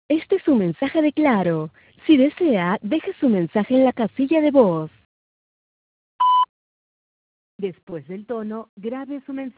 Este es un mensaje de Claro. Si desea, deje su mensaje en la casilla de voz. Después del tono, grabe su mensaje.